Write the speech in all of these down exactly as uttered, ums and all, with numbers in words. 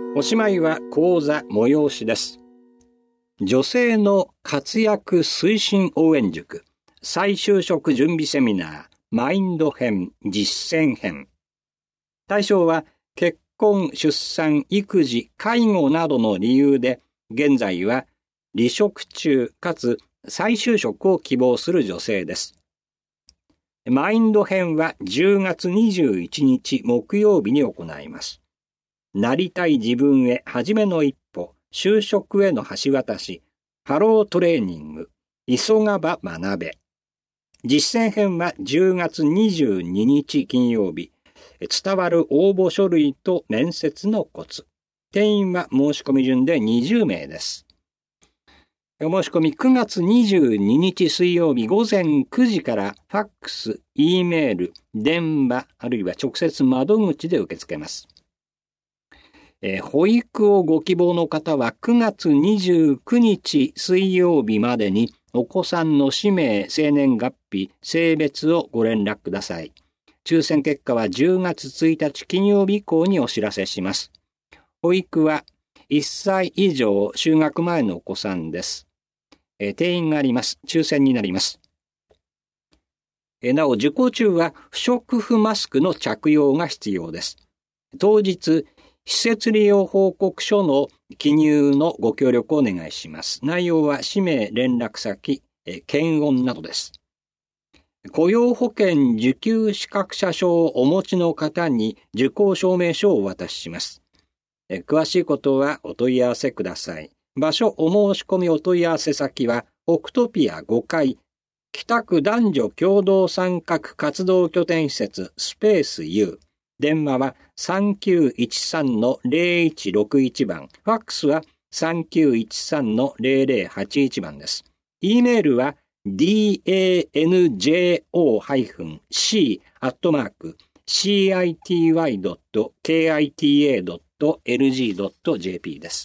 おしまいは講座催しです。女性の活躍推進応援塾再就職準備セミナーマインド編実践編。対象は結婚、出産、育児、介護などの理由で現在は離職中かつ再就職を希望する女性です。マインド編はじゅうがつにじゅういちにち木曜日に行います。なりたい自分へ初めの一歩、就職への橋渡し、ハロートレーニング、急がば学べ。実践編はじゅうがつにじゅうににち金曜日、伝わる応募書類と面接のコツ。定員は申し込み順でにじゅうめいです。お申し込みくがつにじゅうににち水曜日ごぜんくじからファックス、Eメール、電話、あるいは直接窓口で受け付けます。えー、保育をご希望の方はくがつにじゅうくにち水曜日までにお子さんの氏名、生年月日、性別をご連絡ください。抽選結果はじゅうがつついたち金曜日以降にお知らせします。保育はいっさい以上就学前のお子さんです。えー、定員があります。抽選になります。えー、なお受講中は不織布マスクの着用が必要です。当日施設利用報告書の記入のご協力をお願いします。内容は氏名、連絡先、検温などです。雇用保険受給資格者証をお持ちの方に受講証明書をお渡しします。詳しいことはお問い合わせください。場所、お申し込みお問い合わせ先はオクトピアごかい北区男女共同参画活動拠点施設スペース U。電話はさんきゅういちさんのゼロいちろくいちばん、ファックスはさんきゅういちさんのゼロゼロはちいちばんです。E メールは ダンジョ C アットマーク シーアイティーワイドットケーアイティーエードットエルジードットジェーピー です。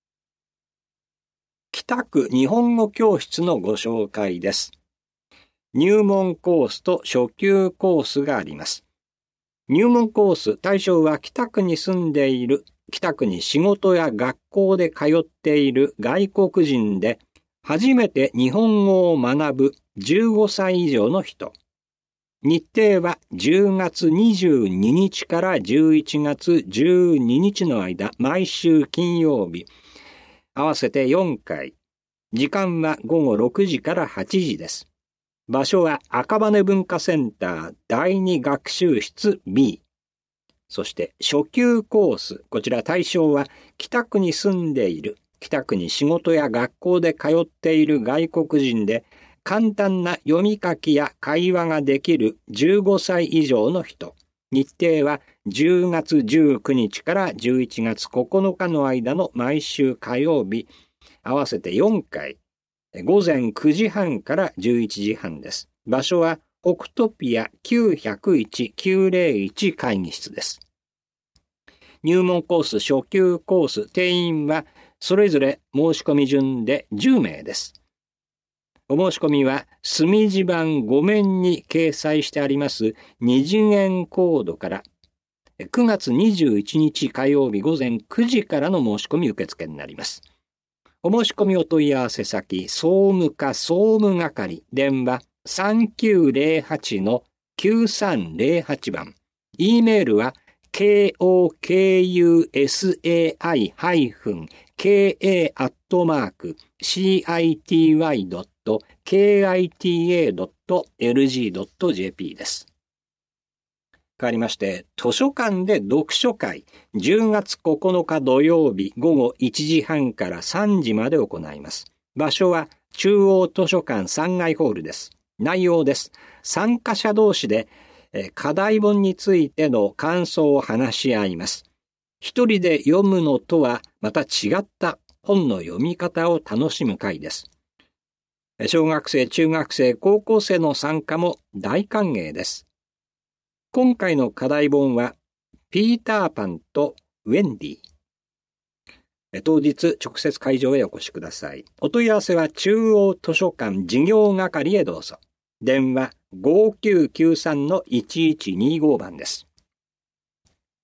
北区日本語教室のご紹介です。入門コースと初級コースがあります。入門コース対象は北区に住んでいる、北区に仕事や学校で通っている外国人で初めて日本語を学ぶじゅうごさい以上の人。日程はじゅうがつにじゅうににちからじゅういちがつじゅうににちの間、毎週金曜日、合わせてよんかい。時間はごごろくじからはちじです。場所は赤羽文化センターだいに学習室 B。そして初級コース、こちら対象は北区に住んでいる、北区に仕事や学校で通っている外国人で簡単な読み書きや会話ができるじゅうごさい以上の人。日程はじゅうがつじゅうくにちからじゅういちがつここのかの間の毎週火曜日、合わせてよんかい。ごぜんくじはんからじゅういちじはんです。場所はオクトピアきゅうぜろいち きゅうぜろいち会議室です。入門コース、初級コース、定員はそれぞれ申し込み順でじゅうめいです。お申し込みは墨字盤ごめんに掲載してあります二次元コードからくがつにじゅういちにち火曜日ごぜんくじからの申し込み受付になります。お申し込みお問い合わせ先、総務課総務係、電話さんきゅうゼロはちのきゅうさんゼロはちばん。E メールは ケーオーケーユーエスエーアイ ケーエー アットマーク シーアイティーワイ ドット ケーアイティーエー ドット エルジー ドット ジェーピー です。変わりまして、図書館で読書会、じゅうがつここのか土曜日ごごいちじはんからさんじまで行います。場所は中央図書館さんがいホールです。内容です。参加者同士で課題本についての感想を話し合います。一人で読むのとはまた違った本の読み方を楽しむ会です。小学生、中学生、高校生の参加も大歓迎です。今回の課題本はピーターパンとウェンディ。当日直接会場へお越しください。お問い合わせは中央図書館事業係へどうぞ。電話ごきゅうきゅうさんのいちいちにごばんです。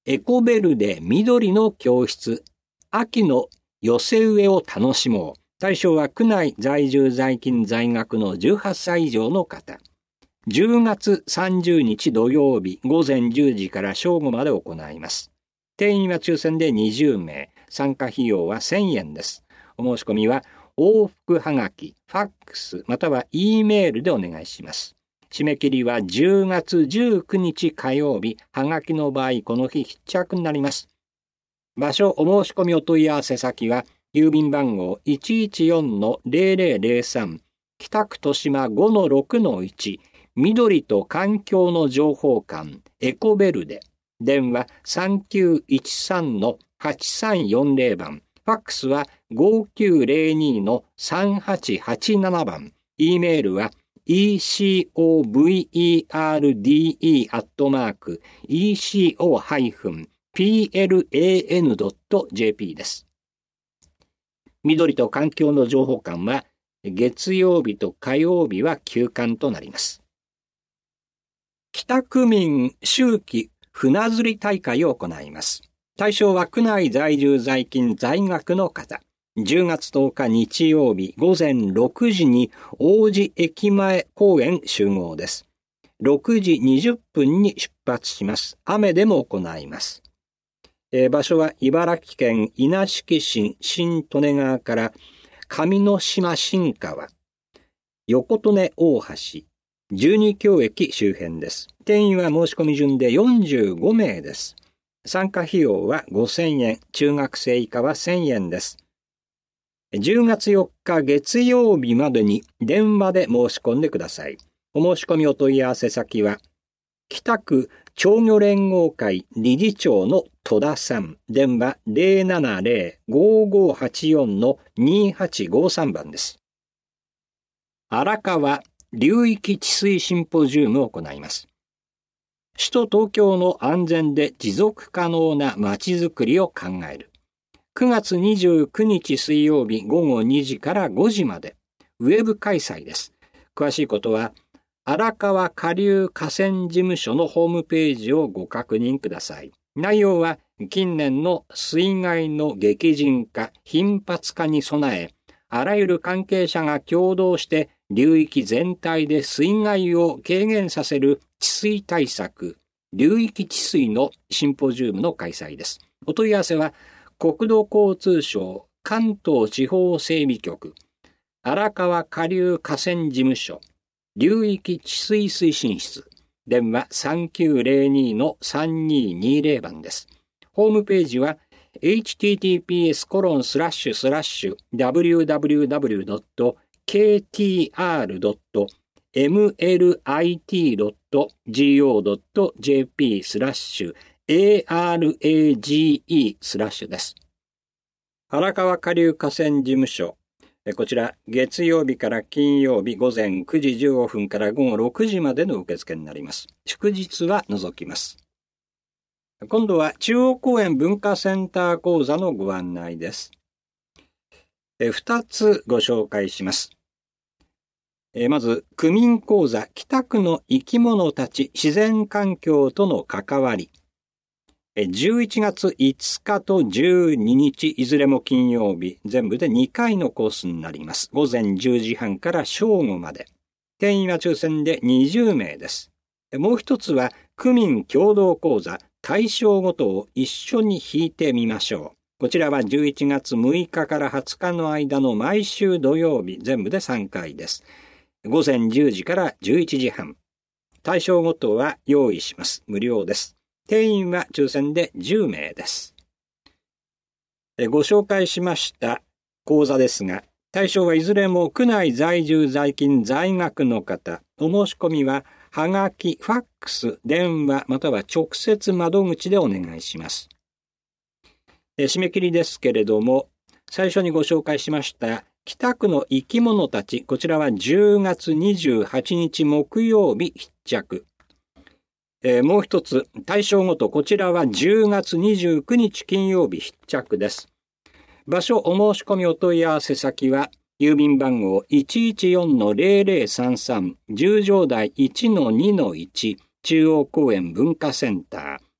エコベルデ緑の教室、秋の寄せ植えを楽しもう。対象は区内在住在勤在学のじゅうはっさい以上の方。じゅうがつさんじゅうにち土曜日午前じゅうじから正午まで行います。定員は抽選でにじゅうめい、参加費用はせんえんです。お申し込みは往復はがき、ファックスまたは E メールでお願いします。締め切りはじゅうがつじゅうくにち火曜日、はがきの場合この日必着になります。場所お申し込みお問い合わせ先は郵便番号 いちいちよんのゼロゼロゼロさん 北区豊島 ごのろくのいち緑と環境の情報館エコベルデ、電話 さんきゅういちさんのはちさんよんゼロ 番、ファックスは ごきゅうゼロにのさんはちはちなな 番、E メールは イーシーオーブイイーアールディーイー アットマーク イーシーオー ピーエルエーエヌ ドット ジェーピー です。緑と環境の情報館は月曜日と火曜日は休館となります。北区民秋季船釣り大会を行います。対象は区内在住在勤在学の方。じゅうがつとおか日曜日午前ろくじに王子駅前公園集合です。ろくじにじゅっぷんに出発します。雨でも行います。えー、場所は茨城県稲敷市新利根川から上之島新川、横利根大橋、じゅうにきょう駅周辺です。定員は申し込み順でよんじゅうごめいです。参加費用はごせんえん、中学生以下はせんえんです。じゅうがつよっか月曜日までに電話で申し込んでください。お申し込みお問い合わせ先は北区鳥魚連合会理事長の戸田さん、電話 ゼロななゼロ ごごはちよんのにはちごさん 番です。荒川流域治水シンポジウムを行います。首都東京の安全で持続可能なまちづくりを考える。くがつにじゅうくにち水曜日ごごにじからごじまでウェブ開催です。詳しいことは荒川下流河川事務所のホームページをご確認ください。内容は近年の水害の激甚化、頻発化に備え、あらゆる関係者が共同して流域全体で水害を軽減させる治水対策、流域治水のシンポジウムの開催です。お問い合わせは国土交通省関東地方整備局、荒川下流河川事務所、流域治水推進室、電話 さんきゅうゼロにのさんににゼロ 番です。ホームページは エイチティーティーピーエスコロンスラッシュスラッシュダブリューダブリューダブリュードットケーティーアールドットエムエルアイティードットジーオードットジェーピースラッシュエーアールエージーイー スラッシュです。荒川下流河川事務所、こちら月曜日から金曜日午前くじじゅうごふんからごごろくじまでの受付になります。祝日は除きます。今度は中央公園文化センター講座のご案内です。ふたつご紹介します。まず、区民講座北区の生き物たち自然環境との関わり。じゅういちがついつかとじゅうににち、いずれも金曜日、全部でにかいのコースになります。午前じゅうじはんから正午まで。定員は抽選でにじゅうめいです。もう一つは、区民共同講座対象ごとを一緒に弾いてみましょう。こちらはじゅういちがつむいかからはつかの間の毎週土曜日、全部でさんかいです。午前じゅうじからじゅういちじはん。対象ごとは用意します。無料です。定員は抽選でじゅうめいです。ご紹介しました講座ですが、対象はいずれも区内在住在勤在学の方。お申し込みははがき、ファックス、電話または直接窓口でお願いします。締め切りですけれども、最初にご紹介しました北区の生き物たち、こちらはじゅうがつにじゅうはちにち木曜日必着。えー、もう一つ、対象ごと、こちらはじゅうがつにじゅうくにち金曜日必着です。場所、お申し込みお問い合わせ先は、郵便番号 いちいちよんのゼロゼロさんさん 十条台 いちのにのいち 中央公園文化センター、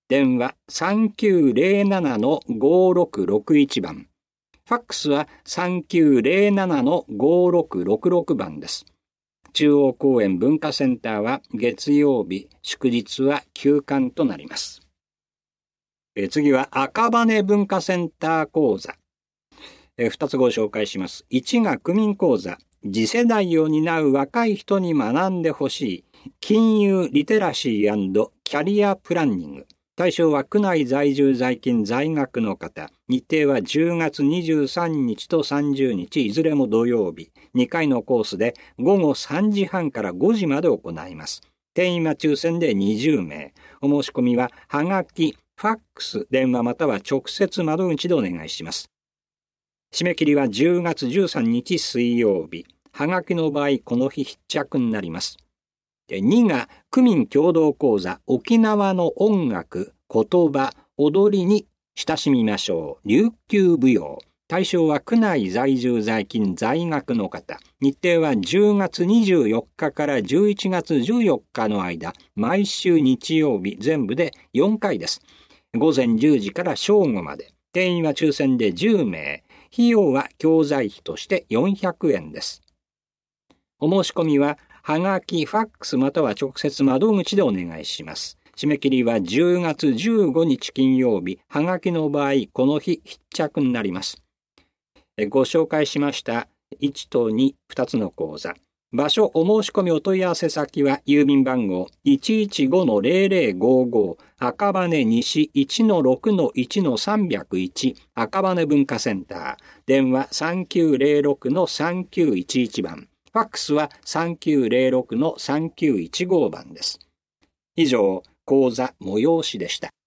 電話 さんきゅうゼロななのごろくろくいち 番。ファックスは さんきゅうゼロななのごろくろくろく 番です。中央公園文化センターは月曜日、祝日は休館となります。え次は赤羽文化センター講座。え二つご紹介します。いちが区民講座。次世代を担う若い人に学んでほしい金融リテラシー&キャリアプランニング。対象は区内在住在勤在学の方。日程はじゅうがつにじゅうさんにちとさんじゅうにち、いずれも土曜日。にかいのコースでごごさんじはんからごじまで行います。定員は抽選でにじゅうめい。お申し込みははがき、ファックス、電話または直接窓口でお願いします。締め切りはじゅうがつじゅうさんにち水曜日。はがきの場合、この日必着になります。にが区民共同講座沖縄の音楽、言葉、踊りに親しみましょう。琉球舞踊。対象は区内在住在勤在学の方。日程はじゅうがつにじゅうよっかからじゅういちがつじゅうよっかの間、毎週日曜日全部でよんかいです。ごぜんじゅうじから正午まで。定員は抽選でじゅうめい。費用は教材費としてよんひゃくえんです。お申し込みははがき、ファックスまたは直接窓口でお願いします。締め切りはじゅうがつじゅうごにち金曜日。はがきの場合、この日必着になります。ご紹介しましたいちとに、ふたつの講座。場所、お申し込みお問い合わせ先は郵便番号 いちいちごのゼロゼロごご 赤羽西 いちのろくのいちのさんぜろいち 赤羽文化センター。電話 さんきゅうゼロろくのさんきゅういちいち 番。ファックスは さんきゅうゼロろくのさんきゅういちご 番です。以上、講座催しでした。